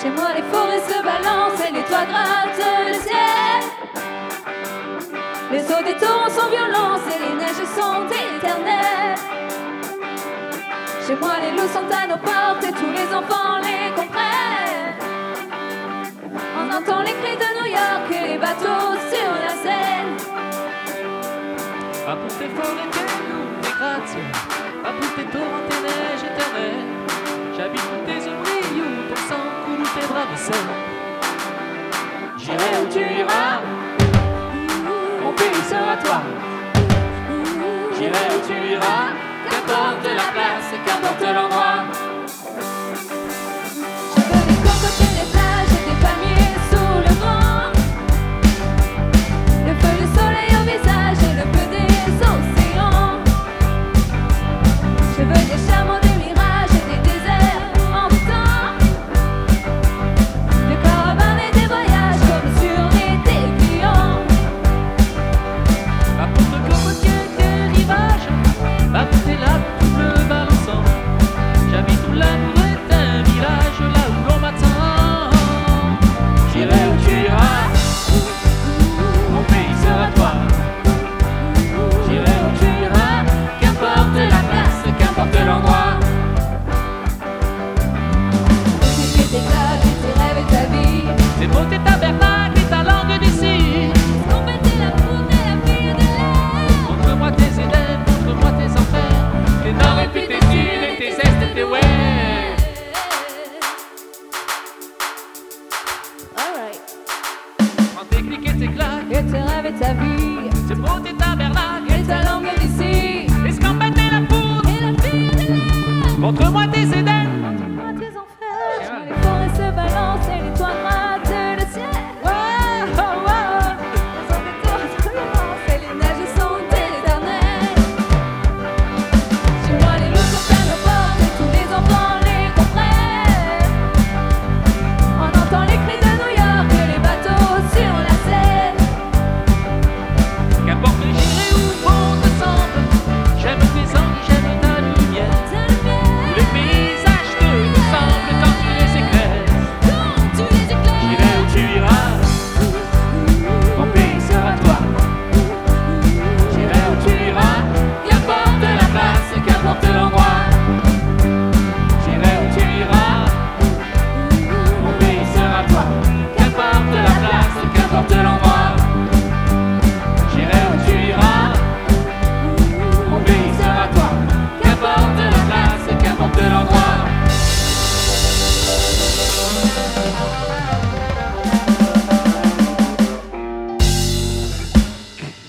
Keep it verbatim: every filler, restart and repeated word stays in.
Chez moi les forêts se balancent et les toits grattent le ciel. Les eaux des torrents sont violentes et les neiges sont éternelles. Chez moi les loups sont à nos portes et tous les enfants les comprennent. On entend les cris de New York et les bateaux sur la Seine. Va pour tes forêts, tes loups, tes gratte-ciel. Va pour tes torrents, tes neiges éternelles. J'habite où tes oublis, où ton sang coule, où tes bras me scellent. J'irai où tu iras, mon pays sera toi. J'irai où tu iras, qu'importe la place, qu'importe l'endroit. Je veux des cocotiers, des plages et des palmiers sous le vent. Le feu, le soleil au visage et le bleu des océans. Je veux des chameaux, des mirages et des déserts en tout temps. Des caravanes et des voyages comme sur l'été client. Va pour te cocotier, tes rivages. Va pour tes lacs, tout bleu balançant. J'habite où l'amour est un village, là où l'on m'attend. J'irai où tu iras, mon pays sera toi. J'irai où tu iras, qu'importe la place, qu'importe l'endroit.